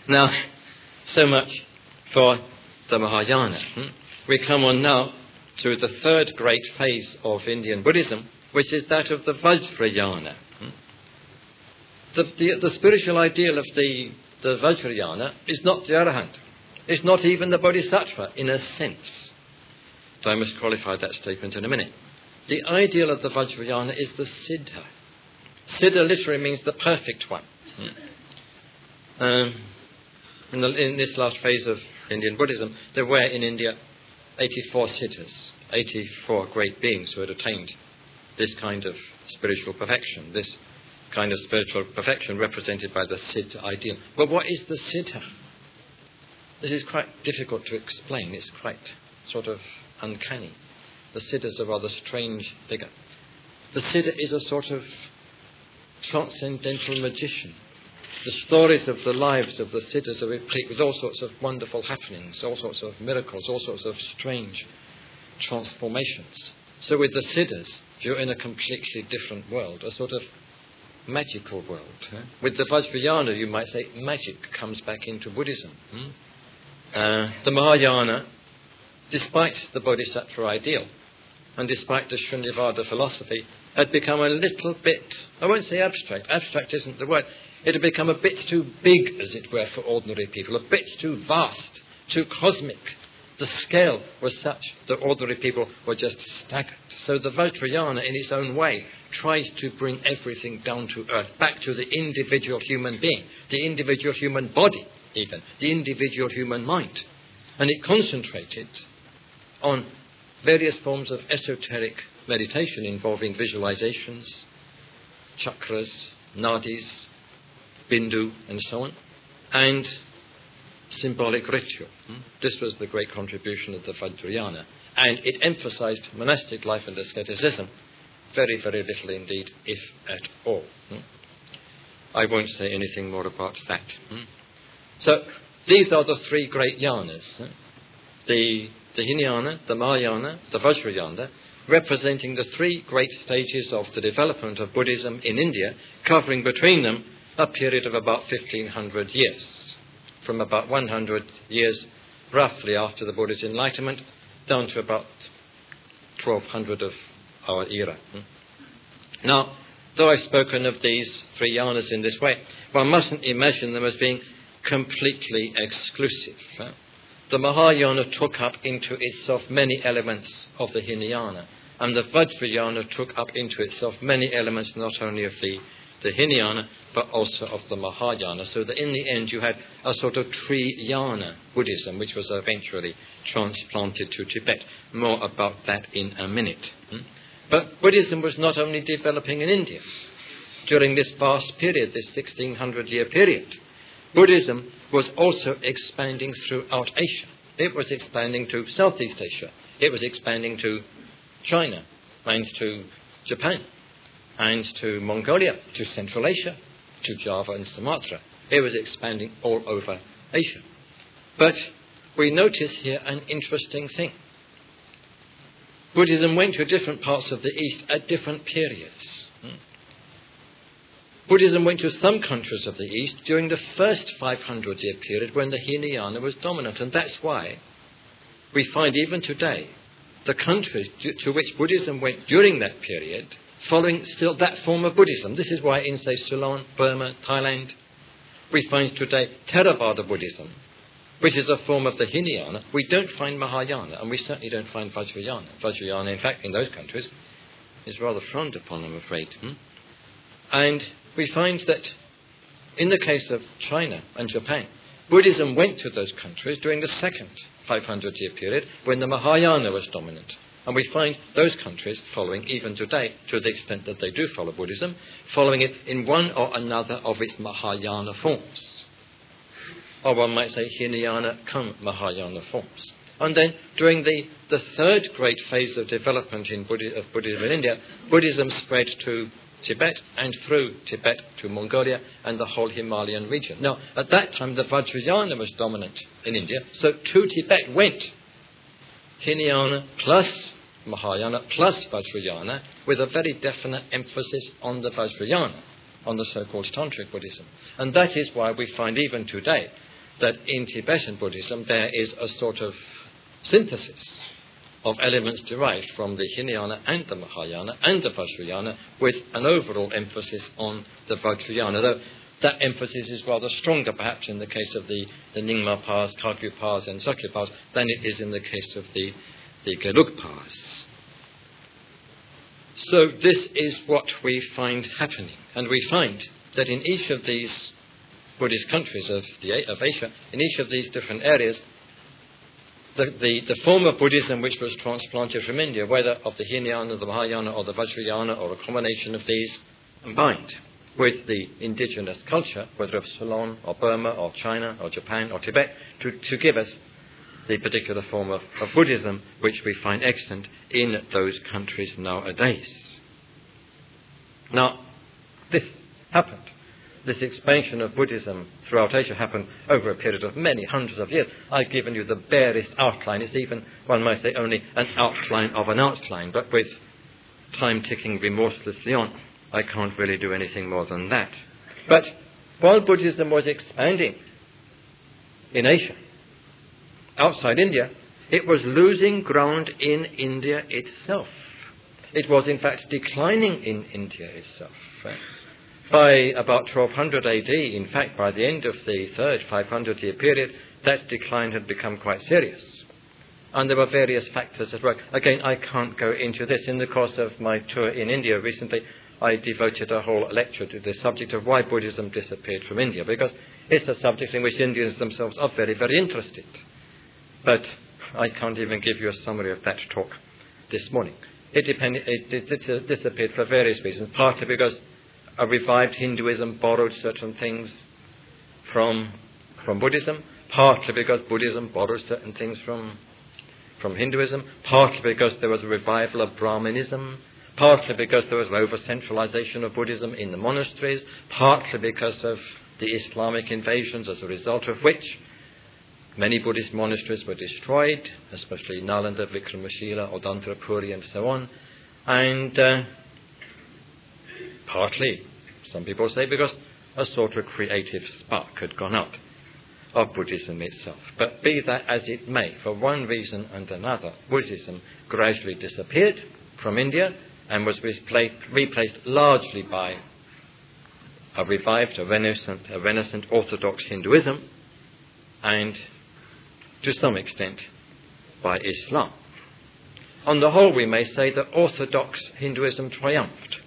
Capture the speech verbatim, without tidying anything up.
Now, so much for the Mahayana. Hmm? We come on now to the third great phase of Indian Buddhism, which is that of the Vajrayana. Hmm? The, the, the spiritual ideal of the, the Vajrayana is not the Arahant. It's not even the Bodhisattva, in a sense. So I must qualify that statement in a minute. The ideal of the Vajrayana is the Siddha. Siddha literally means the perfect one. Hmm? Um, in, the, in this last phase of Indian Buddhism, there were in India eighty-four siddhas, eighty-four great beings who had attained this kind of spiritual perfection, this kind of spiritual perfection represented by the Siddha ideal. But what is the Siddha? This is quite difficult to explain. It's quite sort of uncanny. The Siddha is a rather strange figure. The Siddha is a sort of transcendental magician. The stories of the lives of the Siddhas are replete with all sorts of wonderful happenings, all sorts of miracles, all sorts of strange transformations. So with the Siddhas, you're in a completely different world, a sort of magical world. Huh? With the Vajrayana, you might say, magic comes back into Buddhism. Hmm? Uh, the Mahayana, despite the Bodhisattva ideal, and despite the Shunyavada philosophy, had become a little bit, I won't say abstract, abstract isn't the word, it had become a bit too big, as it were, for ordinary people, a bit too vast, too cosmic. The scale was such that ordinary people were just staggered. So the Vajrayana, in its own way, tries to bring everything down to earth, back to the individual human being, the individual human body, even, the individual human mind. And it concentrated on various forms of esoteric meditation involving visualizations, chakras, nadis, bindu, and so on, and symbolic ritual. This was the great contribution of the Vajrayana. And it emphasized monastic life and asceticism very, very little indeed, if at all. I won't say anything more about that. So these are the three great yanas. The, the Hinayana, the Mahayana, the Vajrayana, representing the three great stages of the development of Buddhism in India, covering between them a period of about fifteen hundred years, from about one hundred years roughly after the Buddha's enlightenment down to about twelve hundred of our era. Now, though I've spoken of these three yanas in this way, one mustn't imagine them as being completely exclusive. The Mahayana took up into itself many elements of the Hinayana, and the Vajrayana took up into itself many elements not only of the, the Hinayana, but also of the Mahayana, so that in the end you had a sort of Triyana Buddhism, which was eventually transplanted to Tibet. More about that in a minute. But Buddhism was not only developing in India. During this vast period, this sixteen hundred year period, Buddhism was also expanding throughout Asia. It was expanding to Southeast Asia. It was expanding to China and to Japan and to Mongolia, to Central Asia, to Java and Sumatra. It was expanding all over Asia. But we notice here an interesting thing. Buddhism went to different parts of the East at different periods. Buddhism went to some countries of the East during the first five hundred year period when the Hinayana was dominant. And that's why we find even today the countries to which Buddhism went during that period following still that form of Buddhism. This is why in, say, Ceylon, Burma, Thailand, we find today Theravada Buddhism, which is a form of the Hinayana. We don't find Mahayana, and we certainly don't find Vajrayana. Vajrayana, in fact, in those countries, is rather frowned upon, I'm afraid. Hmm? And we find that in the case of China and Japan, Buddhism went to those countries during the second five hundred year period when the Mahayana was dominant. And we find those countries following, even today, to the extent that they do follow Buddhism, following it in one or another of its Mahayana forms. Or one might say Hinayana cum Mahayana forms. And then during the, the third great phase of development in Buddhi- of Buddhism in India, Buddhism spread to Tibet and through Tibet to Mongolia and the whole Himalayan region. Now, at that time, the Vajrayana was dominant in India, so to Tibet went Hinayana plus Mahayana plus Vajrayana, with a very definite emphasis on the Vajrayana, on the so-called Tantric Buddhism. And that is why we find even today that in Tibetan Buddhism there is a sort of synthesis of elements derived from the Hinayana and the Mahayana and the Vajrayana, with an overall emphasis on the Vajrayana, though that emphasis is rather stronger perhaps in the case of the, the Nyingma Pas, Kagyu Pas and Sakya Pas than it is in the case of the, the Gelug Pas. So this is what we find happening, and we find that in each of these Buddhist countries of, the, of Asia, in each of these different areas, the, the, the form of Buddhism which was transplanted from India, whether of the Hinayana, the Mahayana or the Vajrayana or a combination of these, combined with the indigenous culture, whether of Ceylon or Burma or China or Japan or Tibet, to, to give us the particular form of, of Buddhism which we find extant in those countries nowadays. Now, this happened. This expansion of Buddhism throughout Asia happened over a period of many hundreds of years. I've given you the barest outline. It's even, one might say, only an outline of an outline, but with time ticking remorselessly on, I can't really do anything more than that. But while Buddhism was expanding in Asia, outside India, it was losing ground in India itself. It was, in fact, declining in India itself. By about twelve hundred A D, in fact, by the end of the third five hundred year period, that decline had become quite serious. And there were various factors at work. Again, I can't go into this. In the course of my tour in India recently, I devoted a whole lecture to the subject of why Buddhism disappeared from India, because it's a subject in which Indians themselves are very, very interested. But I can't even give you a summary of that talk this morning. It, depend, it, it, it disappeared for various reasons, partly because a revived Hinduism borrowed certain things from, from Buddhism, partly because Buddhism borrowed certain things from, from Hinduism, partly because there was a revival of Brahmanism, partly because there was over-centralization of Buddhism in the monasteries, partly because of the Islamic invasions, as a result of which many Buddhist monasteries were destroyed, especially Nalanda, Vikramashila, Odantrapuri, and so on. And uh, partly, some people say, because a sort of creative spark had gone out of Buddhism itself. But be that as it may, for one reason and another, Buddhism gradually disappeared from India and was replaced, replaced largely by a revived, a renaissant, a renaissant Orthodox Hinduism, and to some extent by Islam. On the whole, we may say that Orthodox Hinduism triumphed